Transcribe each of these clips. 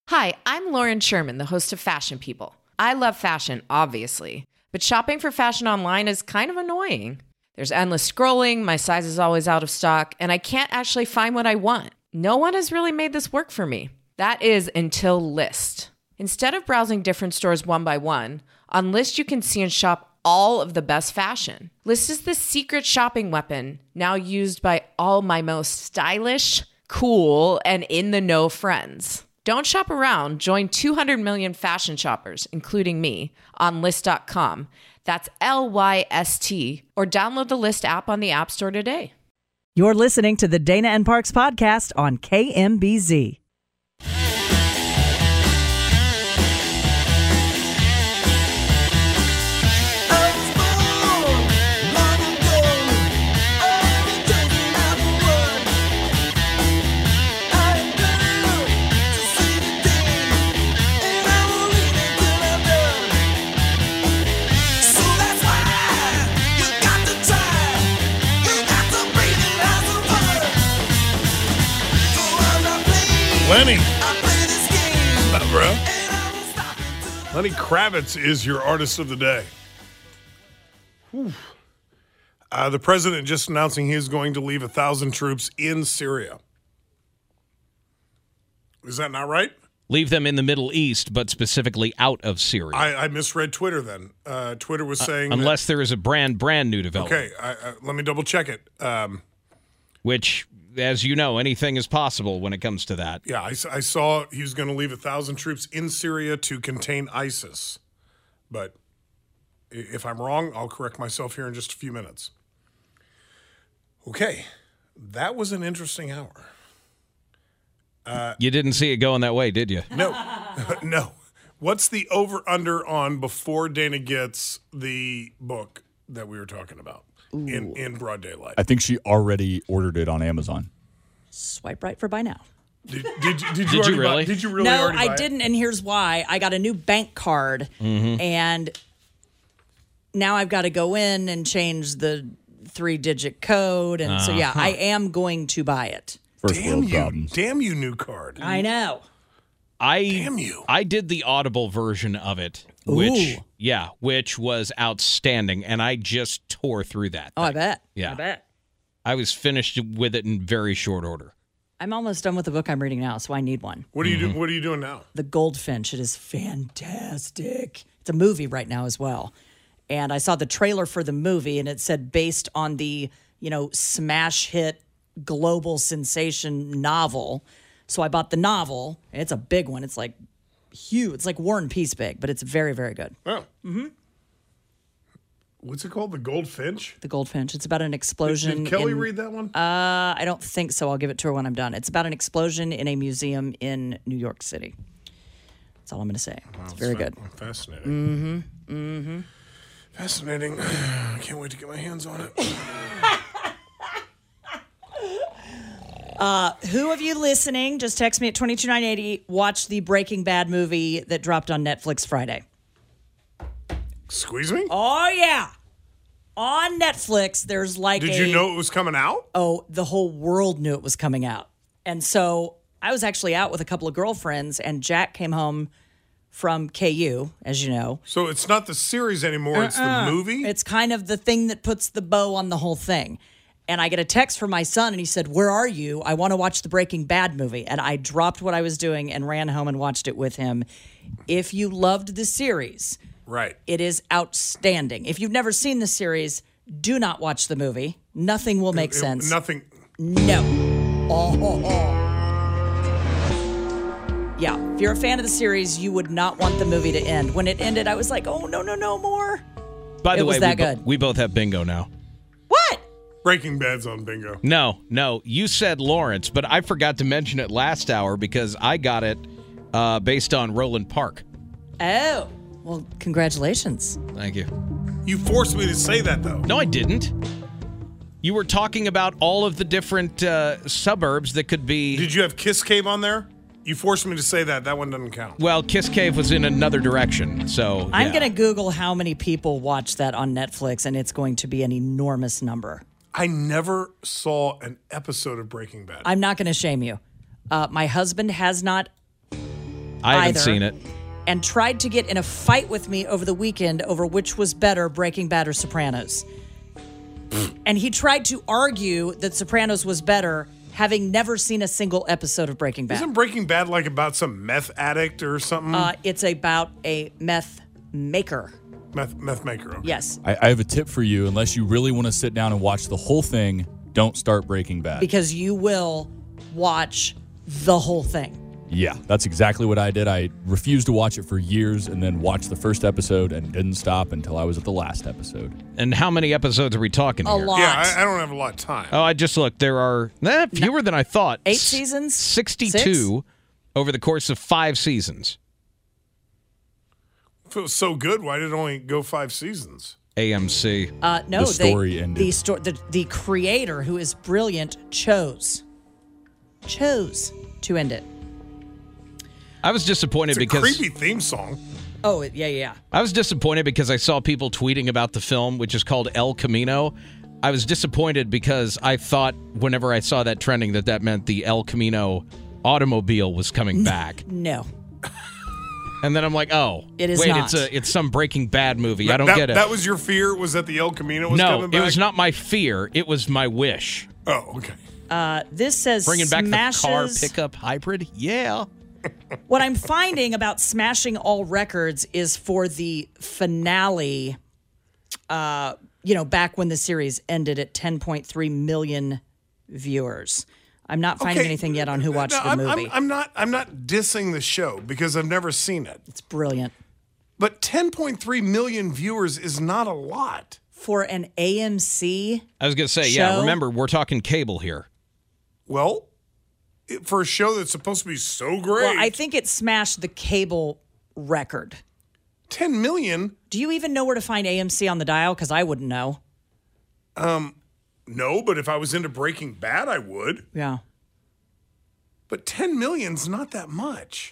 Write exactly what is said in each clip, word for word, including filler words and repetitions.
Hi, I'm Lauren Sherman, the host of Fashion People. I love fashion, obviously, but shopping for fashion online is kind of annoying. There's endless scrolling, my size is always out of stock, and I can't actually find what I want. No one has really made this work for me. That is until Lyst. Instead of browsing different stores one by one, on Lyst you can see and shop all of the best fashion. Lyst is the secret shopping weapon, now used by all my most stylish, cool, and in-the-know friends. Don't shop around. Join two hundred million fashion shoppers, including me, on Lyst dot com. That's L Y S T. Or download the Lyst app on the App Store today. You're listening to the Dana and Parks podcast on K M B Z. Lenny. What's up, bro? Lenny Kravitz is your artist of the day. Uh, the president just announcing he is going to leave a thousand troops in Syria. Is that not right? Leave them in the Middle East, but specifically out of Syria. I, I misread Twitter then. Uh, Twitter was saying... Uh, unless that, there is a brand, brand new development. Okay, I, I, let me double check it. Um, Which... As you know, anything is possible when it comes to that. Yeah, I, I saw he was going to leave a thousand troops in Syria to contain ISIS. But if I'm wrong, I'll correct myself here in just a few minutes. Okay, that was an interesting hour. Uh, you didn't see it going that way, did you? No, no. What's the over-under on before Dana gets the book that we were talking about? In, in broad daylight. I think she already ordered it on Amazon. Swipe right for buy now. Did, did, did, you, did you really? Buy, did you really no, already buy I didn't, it? and here's why. I got a new bank card, mm-hmm. and now I've got to go in and change the three-digit code, and uh-huh. so, yeah, I am going to buy it. First damn world you, problems. Damn you, new card. I know. I, damn you. I did the Audible version of it. Which, Ooh. yeah, which was outstanding, and I just tore through that. Oh, thing. I bet. Yeah. I bet. I was finished with it in very short order. I'm almost done with the book I'm reading now, so I need one. What are you mm-hmm. doing? What are you doing now? The Goldfinch. It is fantastic. It's a movie right now as well. And I saw the trailer for the movie, and it said based on the, you know, smash hit global sensation novel. So I bought the novel. And it's a big one. It's like huge. It's like War and Peace big, but it's very, very good. Oh. Mm-hmm. What's it called? The Goldfinch? The Goldfinch. It's about an explosion. Did, did Kelly in, read that one? Uh, I don't think so. I'll give it to her when I'm done. It's about an explosion in a museum in New York City. That's all I'm going to say. Wow, it's very fa- good. Fascinating. Mm-hmm. Mm-hmm. Fascinating. I can't wait to get my hands on it. Uh, who of you listening, just text me at two two nine eight zero, watch the Breaking Bad movie that dropped on Netflix Friday. Squeeze me? Oh, yeah. On Netflix, there's like Did a... you know it was coming out? Oh, the whole world knew it was coming out. And so I was actually out with a couple of girlfriends, and Jack came home from K U, as you know. So it's not the series anymore, uh-uh. it's the movie? It's kind of the thing that puts the bow on the whole thing. And I get a text from my son, and he said, "Where are you? I want to watch the Breaking Bad movie." And I dropped what I was doing and ran home and watched it with him. If you loved the series, right, it is outstanding. If you've never seen the series, do not watch the movie. Nothing will make it, it, sense. Nothing. No. Oh, oh, oh. Yeah, if you're a fan of the series, you would not want the movie to end. When it ended, I was like, "Oh, no, no, no more." By the it way, was that we, bo- good. we both have bingo now. What? Breaking Bad's on bingo. No, no. You said Lawrence, but I forgot to mention it last hour because I got it uh, based on Roland Park. Oh, well, congratulations. Thank you. You forced me to say that, though. No, I didn't. You were talking about all of the different uh, suburbs that could be... Did you have Kiss Cave on there? You forced me to say that. That one doesn't count. Well, Kiss Cave was in another direction, so... I'm yeah. going to Google how many people watch that on Netflix, and it's going to be an enormous number. I never saw an episode of Breaking Bad. I'm not going to shame you. Uh, my husband has not I haven't either, seen it. and tried to get in a fight with me over the weekend over which was better, Breaking Bad or Sopranos. And he tried to argue that Sopranos was better, having never seen a single episode of Breaking Bad. Isn't Breaking Bad like about some meth addict or something? Uh, it's about a meth maker. meth meth maker. Okay. Yes. I, I have a tip for you. Unless you really want to sit down and watch the whole thing, don't start Breaking Bad. Because you will watch the whole thing. Yeah, that's exactly what I did. I refused to watch it for years and then watched the first episode and didn't stop until I was at the last episode. And how many episodes are we talking A here? lot. Yeah, I, I don't have a lot of time. Oh, I just looked. There are eh, fewer than I thought. Eight S- seasons? sixty-two over the course of five seasons. If it was so good, why did it only go five seasons? A M C. Uh, no, The story they, ended. The, sto- the, the creator, who is brilliant, chose. Chose to end it. I was disappointed It's a because creepy theme song. Oh, yeah, yeah. I was disappointed because I saw people tweeting about the film, which is called El Camino. I was disappointed because I thought whenever I saw that trending that that meant the El Camino automobile was coming back. No. And then I'm like, oh, It is wait, not. it's a it's some Breaking Bad movie. I don't that, get it. That was your fear? Was that the El Camino was no, coming back? it was not my fear. It was my wish. Oh, okay. Uh, this says Bringing back smashes. the car pickup hybrid. Yeah. What I'm finding about smashing all records is for the finale, uh, you know, back when the series ended at ten point three million viewers. I'm not finding Okay, anything yet on who watched no, the I'm, movie. I'm, I'm not. I'm not dissing the show because I've never seen it. It's brilliant. But ten point three million viewers is not a lot. For an A M C, I was going to say, yeah, Show? remember, we're talking cable here. Well, it, for a show that's supposed to be so great, well, I think it smashed the cable record. ten million. Do you even know where to find A M C on the dial? Because I wouldn't know. No, but if I was into Breaking Bad, I would. Yeah. But ten million's not that much.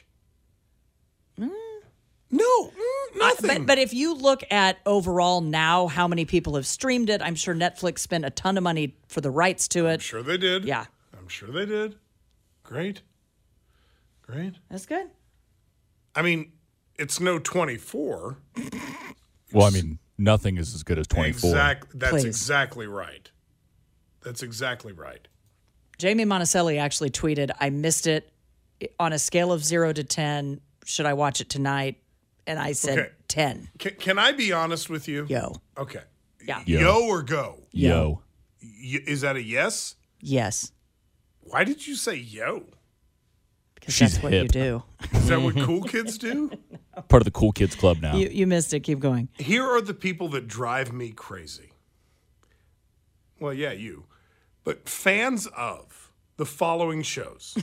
No, mm, nothing. But but if you look at overall now how many people have streamed it, I'm sure Netflix spent a ton of money for the rights to it. I'm sure they did. Yeah. I'm sure they did. Great. Great. That's good. I mean, it's no twenty-four. Well, I mean, nothing is as good as twenty-four. Exact, that's Please. exactly right. That's exactly right. Jamie Monticelli actually tweeted, I missed it on a scale of zero to ten. Should I watch it tonight? And I said Okay. ten. Can, can I be honest with you? Yo. Okay. Yeah. Yo, Yo. or go? Yo. Y- is that a yes? Yes. Why did you say yo? Because She's that's what hip. you do. Is that what cool kids do? Part of the Cool Kids Club now. You, you missed it. Keep going. Here are the people that drive me crazy. Well, yeah, you. But fans of the following shows.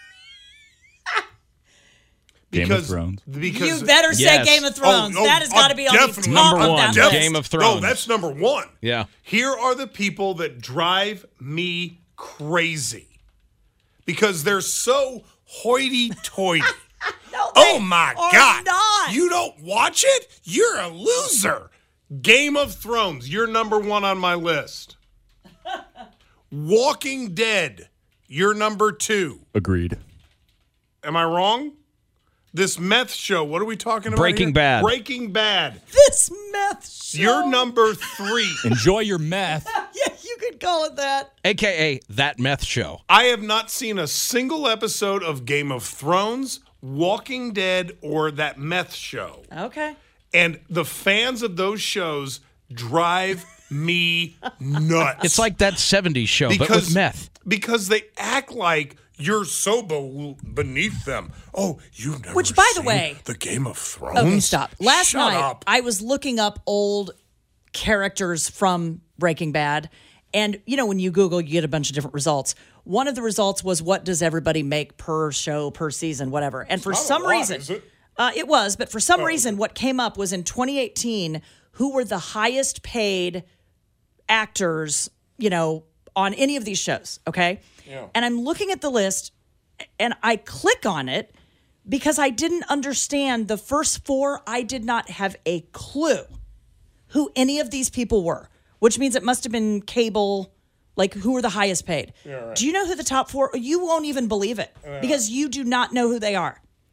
Game of Thrones. Because You better say Yes. Game of Thrones. Oh, oh, that has oh, got to be on the definitely. top Number of one, that Game list. of No, Thrones. that's number one. Yeah. Here are the people that drive me crazy because they're so hoity-toity. No, Oh they my are God. not. You don't watch it? You're a loser. Game of Thrones, you're number one on my list. Walking Dead, you're number two. Agreed. Am I wrong? This meth show, what are we talking about? Breaking here? Bad. Breaking Bad. This meth show. You're number three. Enjoy your meth. Yeah, you could call it that. A K A that meth show. I have not seen a single episode of Game of Thrones, Walking Dead, or that meth show. Okay. And the fans of those shows drive me nuts. It's like that seventies show, but with meth. Because they act like you're so be- beneath them. Oh, you've never Which, by the seen way- the Game of Thrones? Okay, stop. Last Shut night, up. I was looking up old characters from Breaking Bad. And, you know, when you Google, you get a bunch of different results. One of the results was what does everybody make per show, per season, whatever. And for Not a some lot, reason, is it? Uh, it was, but for some reason, what came up was in twenty eighteen, who were the highest paid actors, you know, on any of these shows, okay? Yeah. And I'm looking at the list, and I click on it because I didn't understand the first four. I did not have a clue who any of these people were, which means it must have been cable, like who were the highest paid. Yeah, right. Do you know who the top four? You won't even believe it because you do not know who they are.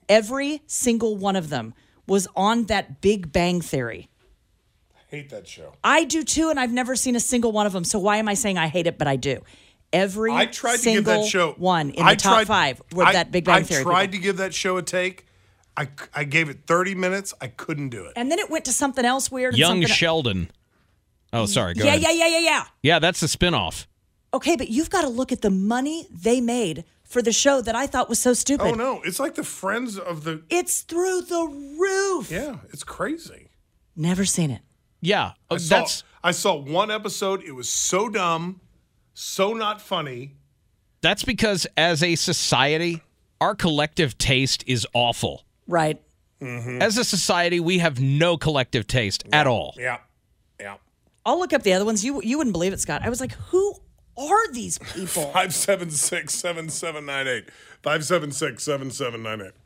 Every single one of them was on that Big Bang Theory. Hate that show. I do too, and I've never seen a single one of them. So why am I saying I hate it? But I do. Every I tried to single give that show one in the I top tried, five were I, that Big Bang I Theory. I tried people. to give that show a take. I, I gave it thirty minutes. I couldn't do it. And then it went to something else weird. and Young something- Sheldon. Oh, sorry. Go yeah, ahead. yeah, yeah, yeah, yeah. Yeah, that's the spinoff. Okay, but you've got to look at the money they made for the show that I thought was so stupid. Oh no, it's like the Friends of the. It's through the roof. Yeah, it's crazy. Never seen it. Yeah, I saw, that's I saw one episode. It was so dumb, so not funny. that's because as a society, our collective taste is awful. Right. As a society, we have no collective taste at all. Yeah, yeah. I'll look up the other ones. You you wouldn't believe it, Scott. I was like, who are these people? Five seven six seven seven nine eight. Five seven six seven seven nine eight.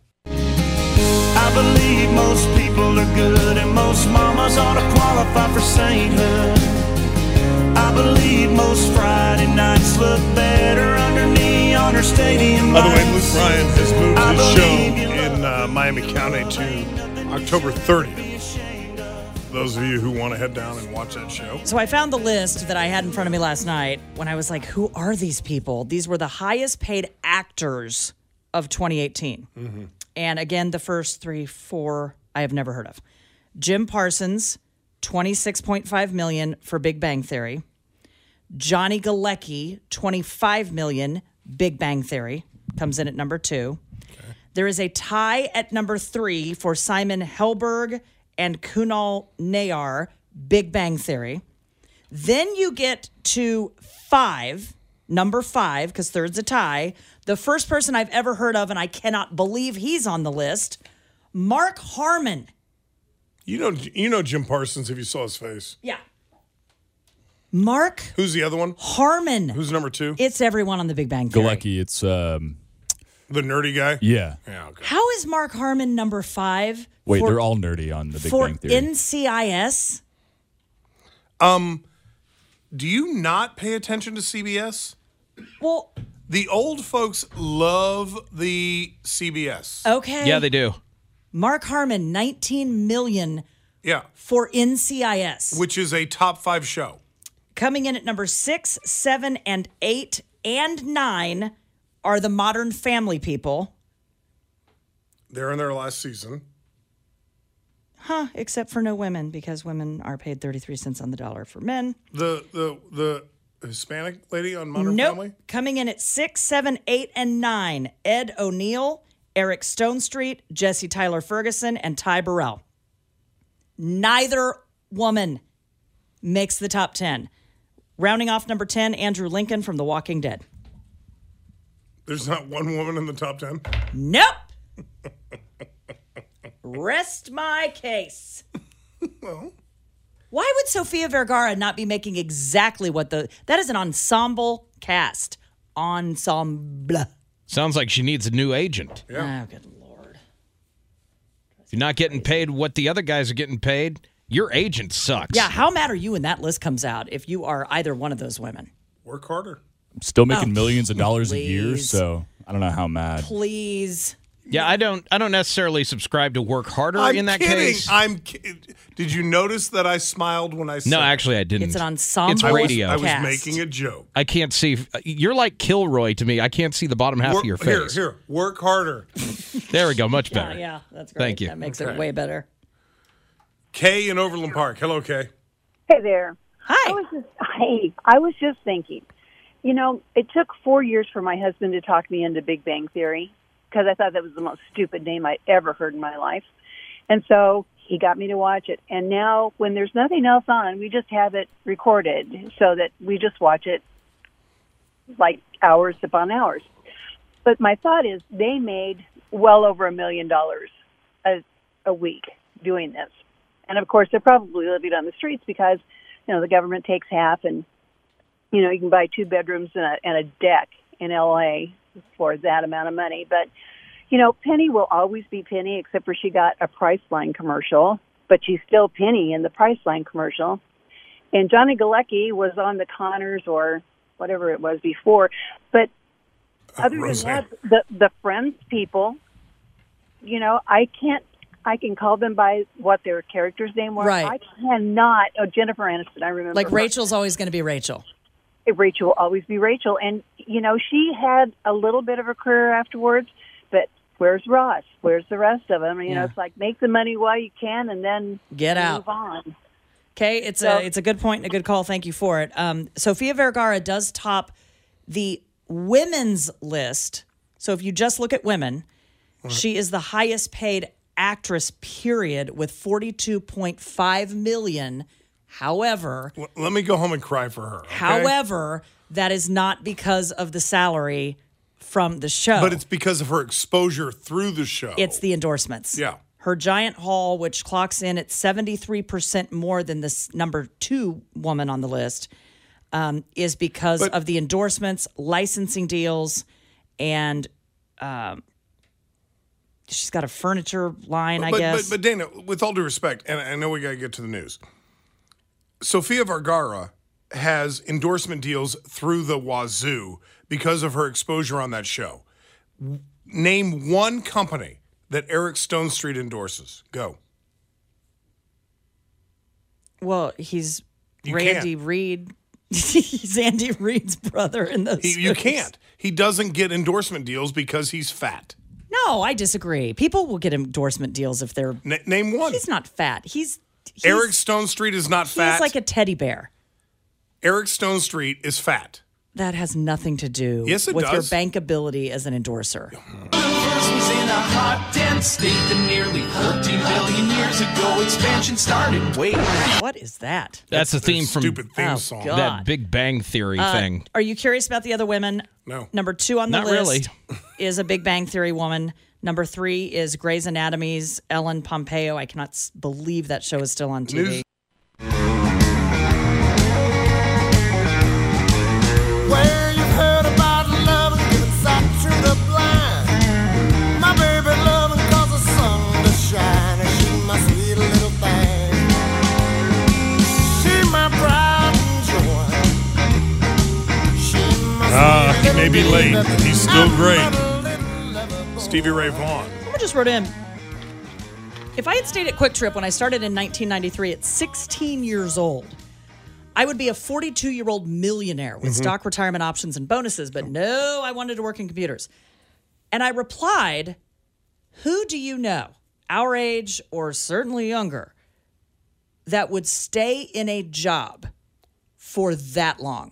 I believe most people are good and most mamas ought to qualify for sainthood. I believe most Friday nights look better under neon or stadium By the way, lights. Luke Bryan has moved I his show believe you in uh, Miami County to October thirtieth. Those of you who want to head down and watch that show. So I found the list that I had in front of me last night when I was like, who are these people? These were the highest paid actors of twenty eighteen. Mm-hmm. And again, the first three, four, I have never heard of. Jim Parsons, twenty-six point five million dollars for Big Bang Theory. Johnny Galecki, twenty-five million dollars, Big Bang Theory, comes in at number two. Okay. There is a tie at number three for Simon Helberg and Kunal Nayar, Big Bang Theory. Then you get to five, number five, because third's a tie. The first person I've ever heard of, and I cannot believe he's on the list, Mark Harmon. You know, you know Jim Parsons if you saw his face. Yeah. Mark Who's the other one? Harmon. Who's number two? It's everyone on the Big Bang Theory. Galecki, it's um, The nerdy guy? yeah. Yeah, okay. How is Mark Harmon number five? Wait, for, they're all nerdy on the Big for Bang Theory. N C I S? Do you not pay attention to C B S? Well, The old folks love the C B S. okay. Yeah, they do. Mark Harmon, nineteen million Yeah, for N C I S. which is a top five show. Coming in at number six, seven, and eight, and nine are the Modern Family people. They're in their last season. Huh, except for no women, because women are paid thirty-three cents on the dollar for men. The the the Hispanic lady on Modern Nope. Family? Coming in at six, seven, eight, and nine, Ed O'Neill, Eric Stonestreet, Jesse Tyler Ferguson, and Ty Burrell. Neither woman makes the top ten. Rounding off number ten, Andrew Lincoln from The Walking Dead. There's not one woman in the top ten? Nope. Rest my case. Well, Why would Sofia Vergara not be making exactly what the... That is an ensemble cast. Ensemble. Sounds like she needs a new agent. yeah. Oh, good Lord. If you're not getting paid what the other guys are getting paid, your agent sucks. Yeah, how mad are you when that list comes out if you are either one of those women? Work harder. I'm still making Oh, millions of dollars a year, please. so I don't know how mad. Please. Yeah, I don't I don't necessarily subscribe to work harder I'm in that kidding. case. I'm ki- Did you notice that I smiled when I said No, actually I didn't. It's an ensemble It's I was, radio. I was cast. making a joke. I can't see. You're like Kilroy to me. I can't see the bottom half Work, of your here, face. here. Work harder. There we go. Much Yeah, better. yeah, that's great. Thank you. That makes Okay. it way better. Kay in Overland Park. Hello, Kay. Hey there. I Hi. was just hey, I was just thinking. You know, it took four years for my husband to talk me into Big Bang Theory because I thought that was the most stupid name I'd ever heard in my life. And so he got me to watch it. And now when there's nothing else on, we just have it recorded so that we just watch it like hours upon hours. But my thought is they made well over a million dollars a, a week doing this. And of course, they're probably living on the streets because, you know, the government takes half and, you know, you can buy two bedrooms and a, and a deck in L A for that amount of money. But, you know, Penny will always be Penny, except for she got a Priceline commercial, but she's still Penny in the Priceline commercial. And Johnny Galecki was on the Connors or whatever it was before. But other than Roseanne. that, the, the Friends people, you know, I can't. I can call them by what their character's name was. Right. I cannot. Oh, Jennifer Aniston. I remember. Like her. Rachel's always going to be Rachel. Rachel will always be Rachel, and you know, she had a little bit of a career afterwards. But where's Ross? Where's the rest of them? You Yeah. know, it's like make the money while you can, and then Get move out. on. Okay, it's So- a it's a good point and a good call. Thank you for it. Um, Sofia Vergara does top the women's list. So if you just look at women, she is the highest paid actress. Period, with forty-two point five million. However, L- Let me go home and cry for her. okay? however, that is not because of the salary from the show. But it's because of her exposure through the show. It's the endorsements. Yeah. Her giant haul, which clocks in at seventy-three percent more than this number two woman on the list, um, is because But- of the endorsements, licensing deals, and um, she's got a furniture line, I but, guess. But, but Dana, with all due respect, and I know we got to get to the news, Sofia Vergara has endorsement deals through the wazoo because of her exposure on that show. W- Name one company that Eric Stone Street endorses. Go. well, he's You Randy Reed. He's Andy Reid's brother in those. He, you movies. can't. He doesn't get endorsement deals because he's fat. No, I disagree. People will get endorsement deals if they're. N- name one. He's not fat. He's, he's Eric Stone Street is not fat. He's like a teddy bear. Eric Stone Street is fat. That has nothing to do Yes, it with your does. bankability as an endorser. Universe was in a hot, dense state that nearly fourteen billion years ago expansion started. Wait, What is that? That's a theme from Stupid theme Oh, song. God. that Big Bang Theory Uh, thing. Are you curious about the other women? No. Number two on the Not list is a Big Bang Theory woman. Number three is Grey's Anatomy's Ellen Pompeo. I cannot s- believe that show is still on T V. News- Well, you've heard about love and giving sight to the blind. My baby loving cause the sun to shine. And she my sweet little thing. She my pride and joy. She my Ah, sweet he little may be late, baby. but he's still I'm great. a little lover boy. Stevie Ray Vaughan. Someone just wrote in. If I had stayed at Quick Trip when I started in nineteen ninety-three at sixteen years old, I would be a forty-two-year-old millionaire with stock retirement options and bonuses, but no, I wanted to work in computers. And I replied, who do you know, our age or certainly younger, that would stay in a job for that long?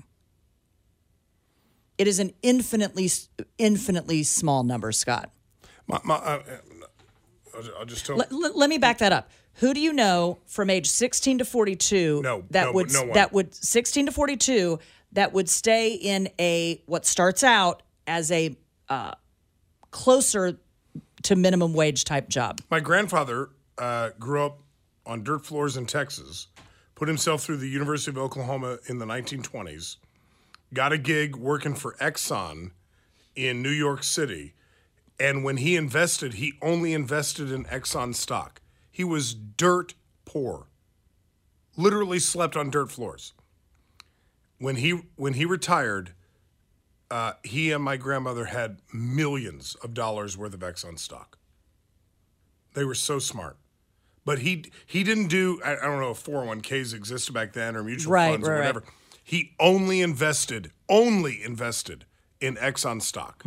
It is an infinitely, infinitely small number, Scott. My, my, uh, I'll- I'll just tell Let, let, let me back that up. Who do you know from age sixteen to forty-two No, that no, would no one. that would sixteen to forty-two that would stay in a what starts out as a uh, closer to minimum wage type job? My grandfather uh, grew up on dirt floors in Texas, put himself through the University of Oklahoma in the nineteen twenties, got a gig working for Exxon in New York City, and when he invested, he only invested in Exxon stock. He was dirt poor, literally slept on dirt floors. When he when he retired, uh, he and my grandmother had millions of dollars worth of Exxon stock. They were so smart. But he he didn't do, I, I don't know if four oh one k's existed back then or mutual Right, funds or right, right. whatever. He only invested, only invested in Exxon stock.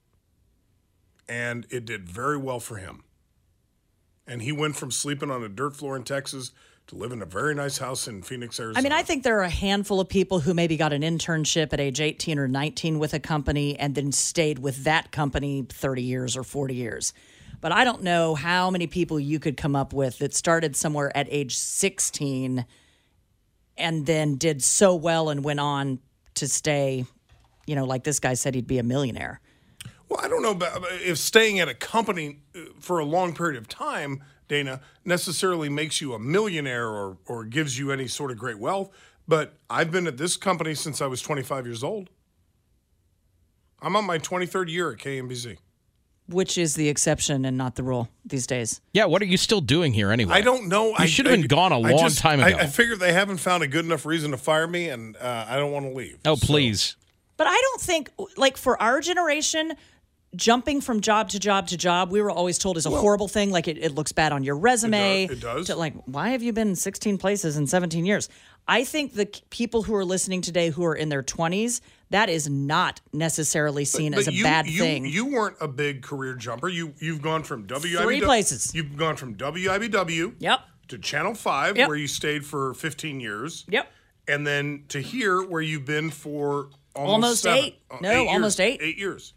And it did very well for him. And he went from sleeping on a dirt floor in Texas to live in a very nice house in Phoenix, Arizona. I mean, I think there are a handful of people who maybe got an internship at age eighteen or nineteen with a company and then stayed with that company thirty years or forty years. But I don't know how many people you could come up with that started somewhere at age sixteen and then did so well and went on to stay, you know, like this guy said he'd be a millionaire. Well, I don't know about if staying at a company for a long period of time, Dana, necessarily makes you a millionaire or, or gives you any sort of great wealth. But I've been at this company since I was twenty-five years old. I'm on my twenty-third year at K M B Z. Which is the exception and not the rule these days. Yeah, what are you still doing here anyway? I don't know. You should have been gone a I long just- time ago. I, I figured they haven't found a good enough reason to fire me, and uh, I don't want to leave. oh, So- please. But I don't think, like, for our generation, jumping from job to job to job, we were always told is a horrible thing. Like it, it looks bad on your resume. It does. It does. To, like, why have you been sixteen places in seventeen years? I think the c- people who are listening today who are in their twenties, that is not necessarily seen But as a you, bad you, thing. You weren't a big career jumper. You you've gone from W I B W Three places. You've gone from W I B W. Yep. To Channel Five, Yep. where you stayed for fifteen years. Yep. And then to here, where you've been for almost, Almost seven- eight. uh, No, eight years. almost eight. Eight years.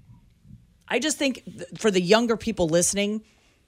I just think th- for the younger people listening,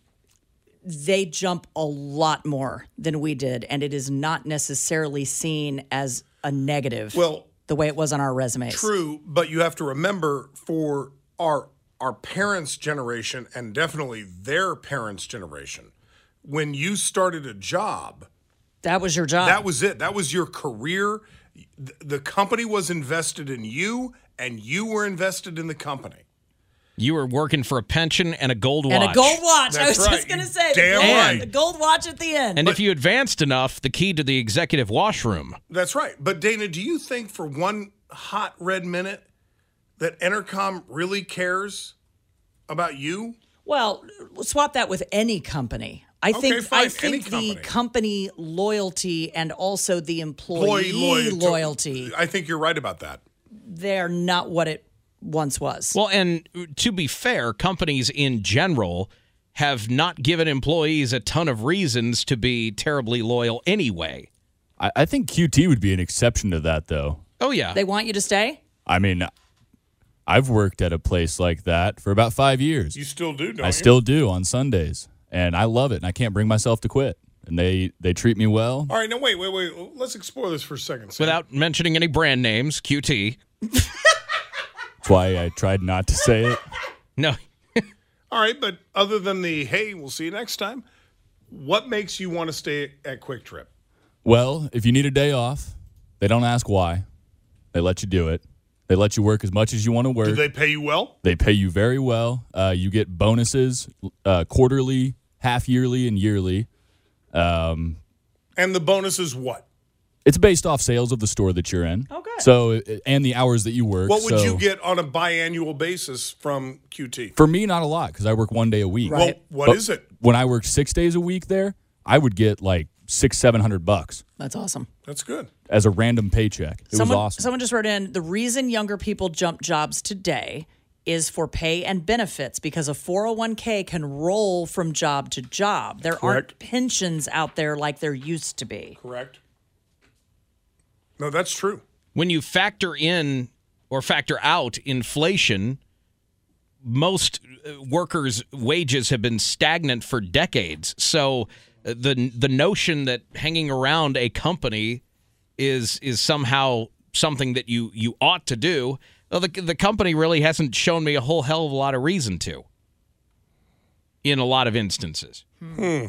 they jump a lot more than we did, and it is not necessarily seen as a negative. Well, the way it was on our resumes. True, but you have to remember for our our parents' generation and definitely their parents' generation, when you started a job, That was your job. that was it. That was your career. Th- The company was invested in you, and you were invested in the company. You were working for a pension and a gold watch. and a gold watch. I That's was right. just going to say. Damn the gold, right. The gold watch at the end. And if you advanced enough, the key to the executive washroom. That's right. But Dana, do you think for one hot red minute that Entercom really cares about you? Well, swap that with any company. I Okay, think fine, I think any the company. company loyalty and also the employee, Employee loyalty. loyalty, I think you're right about that. they're not what it once was. Well, and to be fair, companies in general have not given employees a ton of reasons to be terribly loyal anyway. I, I think Q T would be an exception to that, though. Oh, yeah. They want you to stay? I mean, I've worked at a place like that for about five years. You still do, don't I you? still do on Sundays, and I love it, and I can't bring myself to quit. And they, they treat me well. All right, now wait, wait, wait. Let's explore this for a second. Sam. Without mentioning any brand names, Q T. That's why I tried not to say it. No. All right, but other than the hey, we'll see you next time, what makes you want to stay at Quick Trip? Well, if you need a day off, they don't ask why. They let you do it. They let you work as much as you want to work. Do they pay you well? They pay you very well. Uh, you get bonuses uh, quarterly, half yearly, and yearly. Um, And the bonus is what? it's based off sales of the store that you're in. Oh, good. So, and the hours that you work. What would So you get on a biannual basis from Q T? For me, not a lot because I work one day a week. Well, what But is it? When I worked six days a week there, I would get like six, seven hundred bucks That's awesome. That's good. as a random paycheck. It someone, was awesome. Someone just wrote in, the reason younger people jump jobs today is for pay and benefits because a four oh one k can roll from job to job. There aren't Correct. pensions out there like there used to be. Correct. No, that's true. When you factor in or factor out inflation, most uh, workers' wages have been stagnant for decades. So uh, the the notion that hanging around a company is is somehow something that you you ought to do, well, the the company really hasn't shown me a whole hell of a lot of reason to. In a lot of instances. Hmm.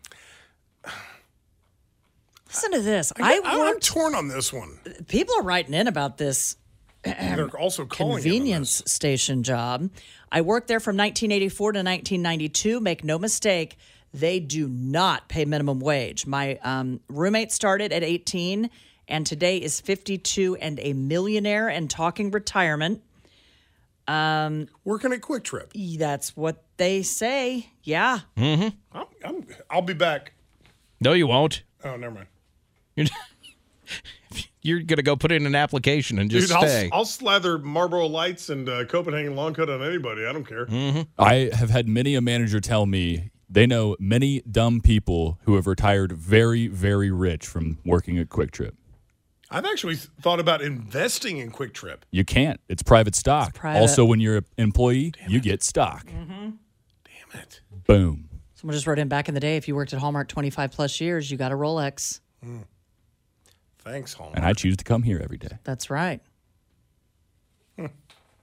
Listen to this. I, I I'm worked. torn on this one. People are writing in about this They're also calling it on convenience station job. I worked there from nineteen eighty-four to nineteen ninety-two. Make no mistake, they do not pay minimum wage. My um, roommate started at eighteen and today is fifty-two and a millionaire and talking retirement. Um, Working at Quick Trip. That's what they say. Yeah. Mm-hmm. I'm, I'm, I'll be back. No, you won't. Oh, never mind. You're, you're going to go put in an application and just Dude, I'll, stay. I'll slather Marlboro Lights and uh, Copenhagen Long Cut on anybody. I don't care. Mm-hmm. I have had many a manager tell me they know many dumb people who have retired very, very rich from working at Quick Trip. I've actually th- thought about investing in Quick Trip. You can't. It's private stock. private. Also, when you're an employee, you get stock. Damn it. Boom. Someone just wrote in back in the day, if you worked at Hallmark twenty-five plus years, you got a Rolex. Mm. Thanks, Hallmark. And I choose to come here every day. That's right. Well,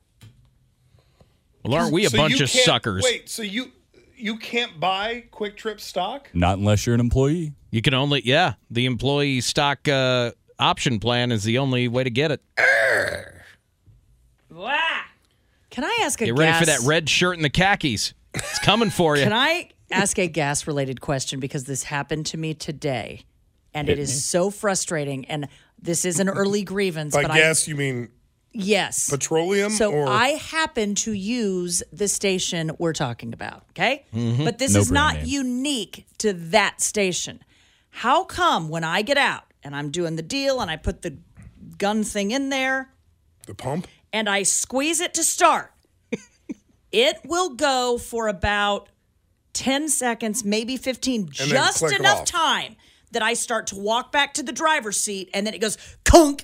aren't we a So bunch you of can't- suckers? Wait, so you you can't buy Quick Trip stock? Not unless you're an employee. You can only, yeah, the employee stock uh, option plan is the only way to get it. Can I ask a Get ready gas? for that red shirt and the khakis. It's coming for you. Can I ask a gas related question because this happened to me today and it is so frustrating and this is an early grievance By but gas, you mean Yes. Petroleum? So or I happen to use the station we're talking about, okay? Mm-hmm. But this No is brand not name. unique to that station. How come when I get out and I'm doing the deal and I put the gun thing in there the pump? and I squeeze it to start, it will go for about ten seconds, maybe fifteen, then just click it enough off. time that I start to walk back to the driver's seat, and then it goes kunk.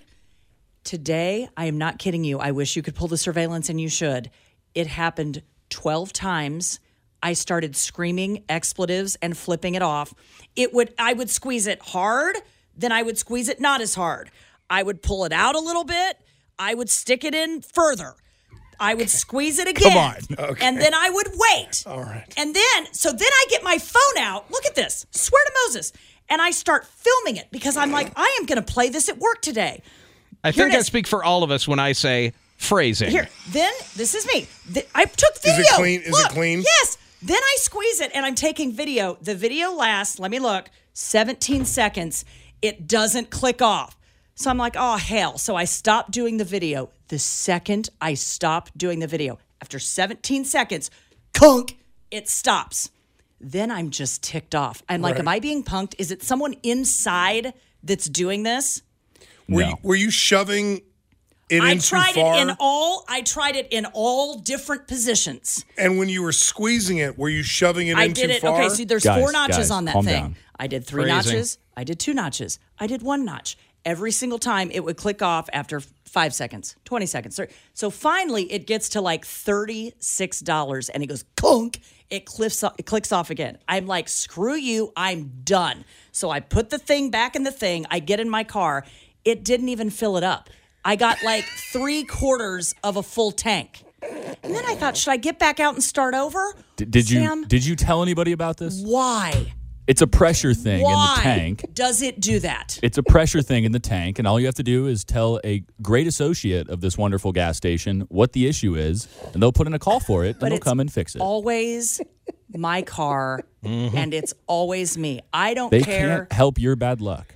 Today, I am not kidding you. I wish you could pull the surveillance, and you should. It happened twelve times. I started screaming expletives and flipping it off. It would I would squeeze it hard, then I would squeeze it not as hard. I would pull it out a little bit. I would stick it in further. I would squeeze it again. Come on. Okay. And then I would wait. All right. And then, so then I get my phone out. Look at this. Swear to Moses. And I start filming it because I'm like, I am going to play this at work today. I Here think it I is. speak for all of us when I say phrasing. Here, then, this is me. Th- I took video. Is it clean? Is it Look, clean? Yes. Then I squeeze it and I'm taking video. The video lasts, let me look, seventeen seconds. It doesn't click off. So I'm like, oh, hell. So I stopped doing the video. The second I stopped doing the video, after seventeen seconds, kunk, it stops. Then I'm just ticked off. I'm like, Right. am I being punked? Is it someone inside that's doing this? Were, No. you, were you shoving it I in too tried far? it in all. I tried it in all different positions. and when you were squeezing it, were you shoving it I in did too it. far? Okay, see, there's Guys, four notches guys, on that calm thing. down. I did three Phrasing. notches. I did two notches. I did one notch. Every single time it would click off after five seconds, twenty seconds. thirty. So finally it gets to like thirty-six dollars and it goes clunk. It, cliffs, it clicks off again. I'm like, screw you. I'm done. So I put the thing back in the thing. I get in my car. It didn't even fill it up. I got like three quarters of a full tank. And then I thought, should I get back out and start over? Did, did you Sam, did you tell anybody about this? why? It's a pressure thing Why in the tank. does it do that? It's a pressure thing in the tank, and all you have to do is tell a great associate of this wonderful gas station what the issue is, and they'll put in a call for it, and they'll it's come and fix it. Always my car, and it's always me. I don't They care. can't help your bad luck.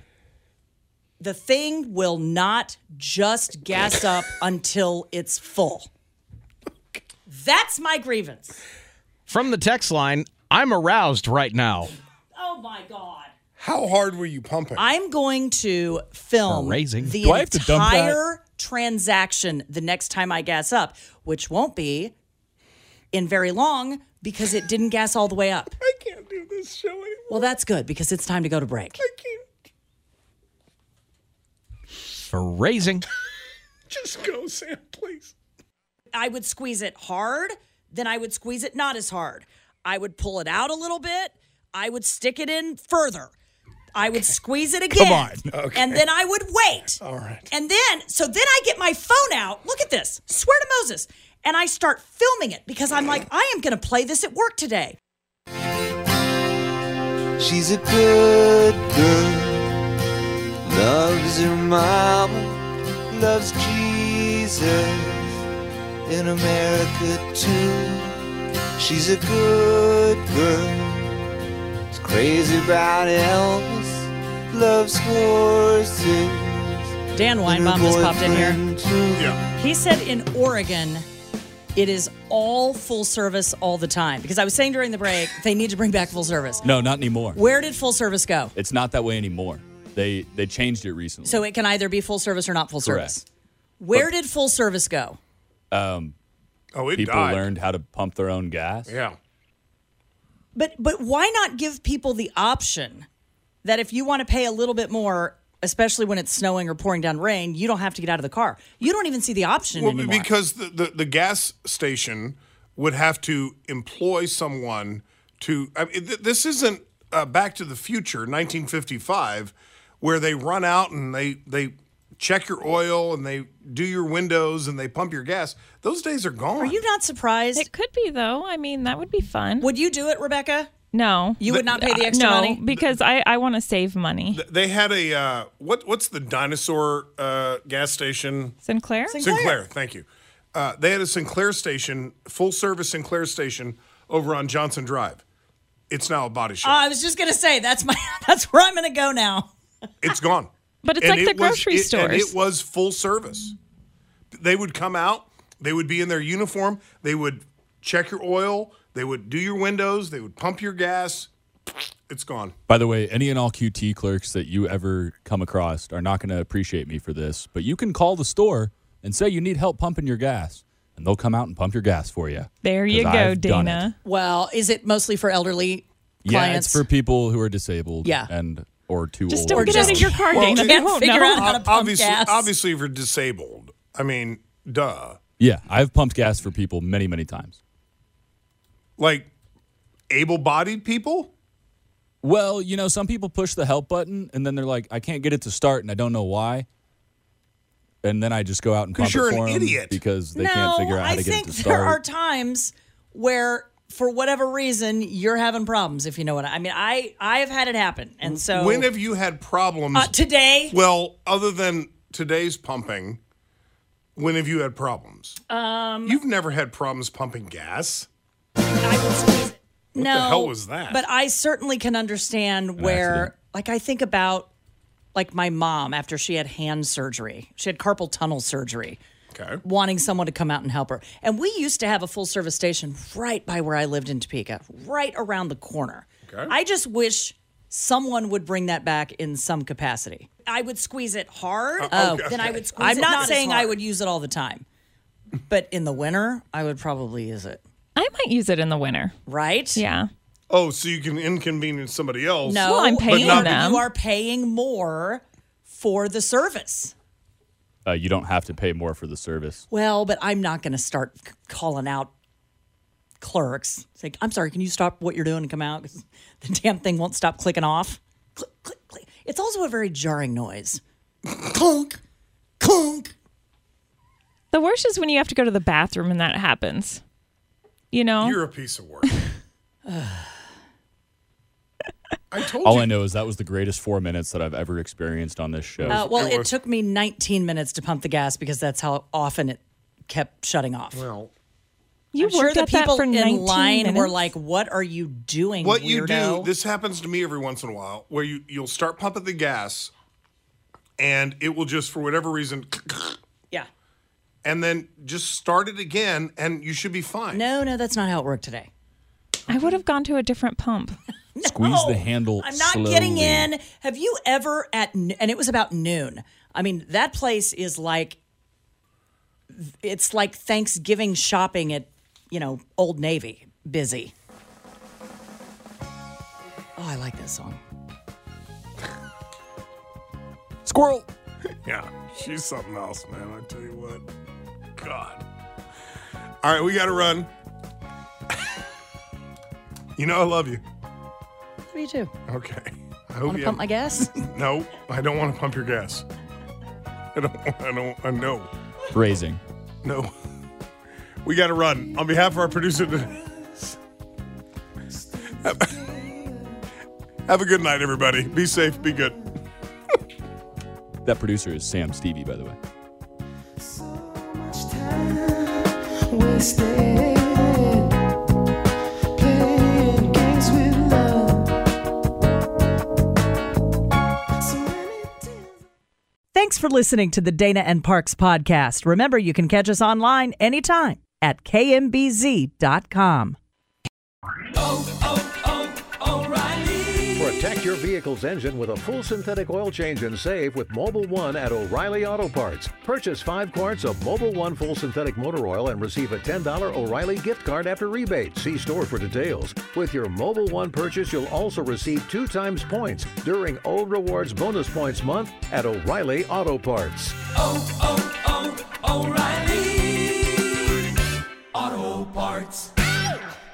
The thing will not just gas up until it's full. That's my grievance. From the text line, I'm aroused right now. Oh my God. How hard were you pumping? I'm going to film Raising. the Do I have to dump that? entire transaction the next time I gas up, which won't be in very long because it didn't gas all the way up. I can't do this show anymore. Well, that's good because it's time to go to break. I can't. Phrasing. Just go, Sam, please. I would squeeze it hard, then I would squeeze it not as hard. I would pull it out a little bit. I would stick it in further. I would squeeze it again. Come on. Okay. And then I would wait. All right. And then, so then I get my phone out. Look at this. Swear to Moses. And I start filming it because I'm like, I am going to play this at work today. She's a good girl, loves her mama, loves Jesus, in America too. She's a good girl, she's crazy about Elvis, loves horses. Dan Weinbaum just popped in here. Yeah. He said in Oregon, it is all full service all the time. Because I was saying during the break, they need to bring back full service. No, not anymore. Where did full service go? It's not that way anymore. They they changed it recently. So it can either be full service or not full Correct. service. Where did full service go? um, Oh, it people died. learned how to pump their own gas. Yeah. But but why not give people the option that if you want to pay a little bit more, especially when it's snowing or pouring down rain, you don't have to get out of the car. You don't even see the option Well, anymore. because the, the, the gas station would have to employ someone to. I mean, th- this isn't uh, Back to the Future, nineteen fifty-five, where they run out and they they check your oil and they do your windows and they pump your gas. Those days are gone. Are you not surprised? It could be, though. I mean, that would be fun. Would you do it, Rebecca? No. You would not pay the extra no, money? because I, I want to save money. Th- They had a uh, what? What's the dinosaur uh, gas station? Sinclair? Sinclair. Sinclair, thank you. Uh, they had a Sinclair station, full service Sinclair station over on Johnson Drive. It's now a body shop. Uh, I was just gonna say that's my that's where I'm gonna go now. It's gone. But it's And like the it was- grocery it- stores. And it was full service. they would come out. They would be in their uniform. They would check your oil. They would do your windows. They would pump your gas. It's gone. By the way, any and all Q T clerks that you ever come across are not going to appreciate me for this, but you can call the store and say you need help pumping your gas, and they'll come out and pump your gas for you. There you 'Cause go, I've done Dana. it. Well, is it mostly for elderly Yeah, clients? it's for people who are disabled Yeah. and or too Just old. don't get out of your car, Well, Dana. it- They Can't won't figure know. out how to pump obviously, gas. obviously, if you're disabled, I mean, duh. Yeah, I've pumped gas for people many, many times. Like able-bodied people. Well, you know, some people push the help button, and then they're like, I can't get it to start, and I don't know why. And then I just go out and pump 'Cause you're it for an them idiot. because they no, can't figure out how I to get think it to there are start. times where, for whatever reason, you're having problems. If you know what I, I mean, I I have had it happen, and so When have you had problems? uh, today. Well, other than today's pumping, when have you had problems? Um, You've never had problems pumping gas. I would squeeze it. What no, the hell was that? But I certainly can understand where, accident. like, I think about, like, my mom after she had hand surgery. She had carpal tunnel surgery. Okay. Wanting someone to come out and help her. And we used to have a full service station right by where I lived in Topeka, right around the corner. Okay. I just wish someone would bring that back in some capacity. I would squeeze it hard. Uh, okay. Then I would squeeze I'm it. not Not as saying I hard. would use it all the time. But in the winter, I would probably use it. I might use it in the winter. Right? Yeah. Oh, so you can inconvenience somebody else. No, Well, I'm paying you are- them. You are paying more for the service. Uh, you don't have to pay more for the service. Well, but I'm not going to start c- calling out clerks. It's like, I'm sorry, can you stop what you're doing and come out? 'Cause the damn thing won't stop clicking off. Click, click, click. It's also a very jarring noise. Clunk, clunk. The worst is when you have to go to the bathroom and that happens. You know? You're a piece of work. I told All you. I know is that was the greatest four minutes that I've ever experienced on this show. Uh, well, it it was- took me nineteen minutes to pump the gas because that's how often it kept shutting off. Well, you I'm sure worked the at that people for in nineteen line were minutes? like, "What are you doing, what you weirdo?" do, this happens to me every once in a while, where you, you'll start pumping the gas, and it will just, for whatever reason, yeah. and then just start it again, and you should be fine. No, no, that's not how it worked today. I would have gone to a different pump. Squeeze the No, handle I'm not slowly. getting in. Have you ever at n- and it was about noon. I mean, that place is like it's like Thanksgiving shopping at, you know, Old Navy. Busy. Oh, I like this song. Squirrel. Yeah, she's something else, man. I tell you what. God. All right, we got to run. You know I love you. Me too. Okay. I hope Want to you. pump my gas? No, I don't want to pump your gas. I don't. I don't. I know. Phrasing. No. We got to run. On behalf of our producer, have, have a good night, everybody. Be safe. Be good. That producer is Sam Stevie, by the way. Thanks for listening to the Dana and Parks podcast. Remember, you can catch us online anytime at K M B Z dot com. Protect your vehicle's engine with a full synthetic oil change and save with Mobile One at O'Reilly Auto Parts. Purchase five quarts of Mobile One full synthetic motor oil and receive a ten dollars O'Reilly gift card after rebate. See store for details. With your Mobile One purchase, you'll also receive two times points during O Rewards Bonus Points Month at O'Reilly Auto Parts. Oh, oh, oh, O'Reilly Auto Parts.